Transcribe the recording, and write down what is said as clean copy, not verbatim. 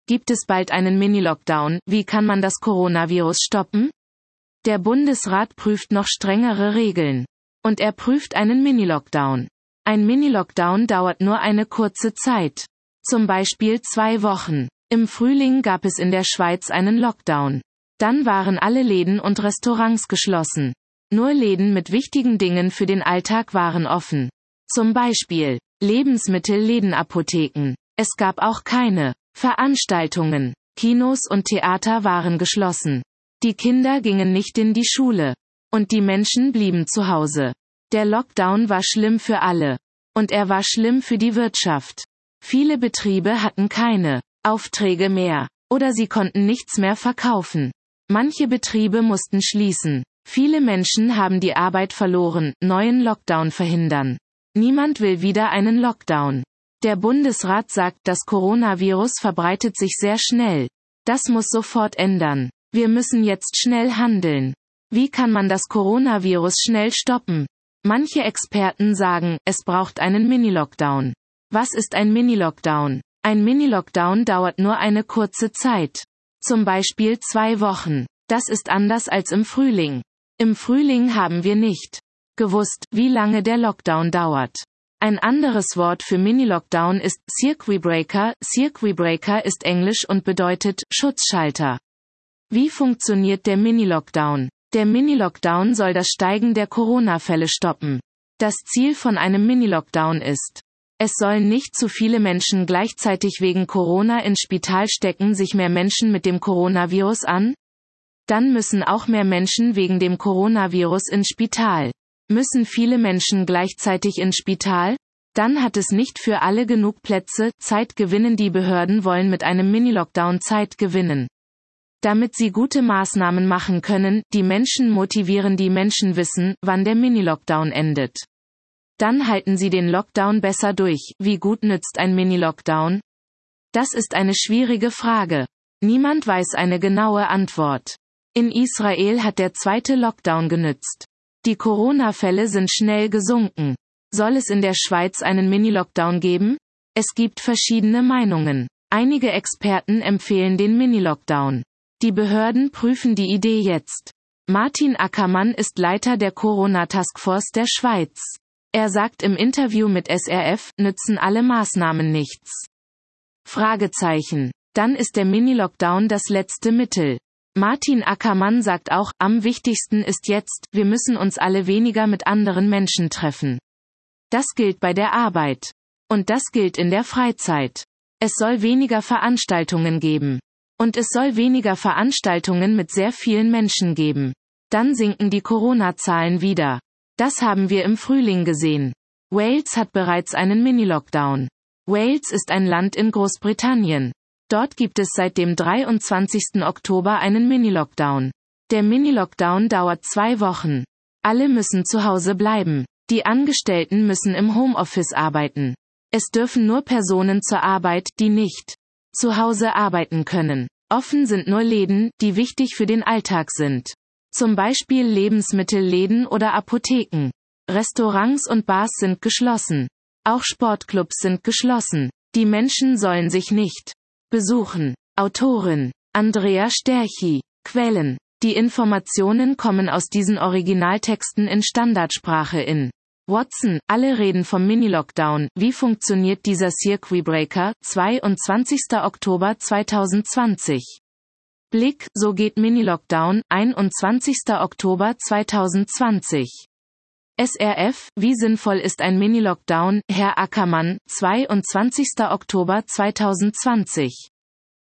Gibt es bald einen Mini-Lockdown? Wie kann man das Coronavirus stoppen? Der Bundesrat prüft noch strengere Regeln. Und er prüft einen Mini-Lockdown. Ein Mini-Lockdown dauert nur eine kurze Zeit. Zum Beispiel 2 Wochen. Im Frühling gab es in der Schweiz einen Lockdown. Dann waren alle Läden und Restaurants geschlossen. Nur Läden mit wichtigen Dingen für den Alltag waren offen. Zum Beispiel Lebensmittelläden, Apotheken. Es gab auch keine Veranstaltungen. Kinos und Theater waren geschlossen. Die Kinder gingen nicht in die Schule. Und die Menschen blieben zu Hause. Der Lockdown war schlimm für alle. Und er war schlimm für die Wirtschaft. Viele Betriebe hatten keine Aufträge mehr. Oder sie konnten nichts mehr verkaufen. Manche Betriebe mussten schließen. Viele Menschen haben die Arbeit verloren. Neuen Lockdown verhindern. Niemand will wieder einen Lockdown. Der Bundesrat sagt, das Coronavirus verbreitet sich sehr schnell. Das muss sofort ändern. Wir müssen jetzt schnell handeln. Wie kann man das Coronavirus schnell stoppen? Manche Experten sagen, es braucht einen Mini-Lockdown. Was ist ein Mini-Lockdown? Ein Mini-Lockdown dauert nur eine kurze Zeit. Zum Beispiel 2 Wochen. Das ist anders als im Frühling. Im Frühling haben wir nicht gewusst, wie lange der Lockdown dauert. Ein anderes Wort für Mini-Lockdown ist Circuit Breaker. Circuit Breaker ist Englisch und bedeutet Schutzschalter. Wie funktioniert der Mini-Lockdown? Der Mini-Lockdown soll das Steigen der Corona-Fälle stoppen. Das Ziel von einem Mini-Lockdown ist: Es sollen nicht zu viele Menschen gleichzeitig wegen Corona ins Spital stecken. Sich mehr Menschen mit dem Coronavirus an? Dann müssen auch mehr Menschen wegen dem Coronavirus ins Spital. Müssen viele Menschen gleichzeitig ins Spital? Dann hat es nicht für alle genug Plätze. Zeit gewinnen. Die Behörden wollen mit einem Mini-Lockdown Zeit gewinnen. Damit sie gute Maßnahmen machen können, die Menschen motivieren. Die Menschen wissen, wann der Mini-Lockdown endet. Dann halten sie den Lockdown besser durch. Wie gut nützt ein Mini-Lockdown? Das ist eine schwierige Frage. Niemand weiß eine genaue Antwort. In Israel hat der 2. Lockdown genützt. Die Corona-Fälle sind schnell gesunken. Soll es in der Schweiz einen Mini-Lockdown geben? Es gibt verschiedene Meinungen. Einige Experten empfehlen den Mini-Lockdown. Die Behörden prüfen die Idee jetzt. Martin Ackermann ist Leiter der Corona-Taskforce der Schweiz. Er sagt im Interview mit SRF, nützen alle Maßnahmen nichts. Fragezeichen. Dann ist der Mini-Lockdown das letzte Mittel. Martin Ackermann sagt auch, am wichtigsten ist jetzt, wir müssen uns alle weniger mit anderen Menschen treffen. Das gilt bei der Arbeit. Und das gilt in der Freizeit. Es soll weniger Veranstaltungen geben. Und es soll weniger Veranstaltungen mit sehr vielen Menschen geben. Dann sinken die Corona-Zahlen wieder. Das haben wir im Frühling gesehen. Wales hat bereits einen Mini-Lockdown. Wales ist ein Land in Großbritannien. Dort gibt es seit dem 23. Oktober einen Mini-Lockdown. Der Mini-Lockdown dauert 2 Wochen. Alle müssen zu Hause bleiben. Die Angestellten müssen im Homeoffice arbeiten. Es dürfen nur Personen zur Arbeit, die nicht zu Hause arbeiten können. Offen sind nur Läden, die wichtig für den Alltag sind. Zum Beispiel Lebensmittelläden oder Apotheken. Restaurants und Bars sind geschlossen. Auch Sportclubs sind geschlossen. Die Menschen sollen sich nicht besuchen. Autorin Andrea Sterchi. Quellen. Die Informationen kommen aus diesen Originaltexten in Standardsprache in Watson. Alle reden vom Mini-Lockdown. Wie funktioniert dieser Circuit Breaker? 22. Oktober 2020. Blick, so geht Mini-Lockdown, 21. Oktober 2020. SRF, wie sinnvoll ist ein Mini-Lockdown? Herr Ackermann, 22. Oktober 2020.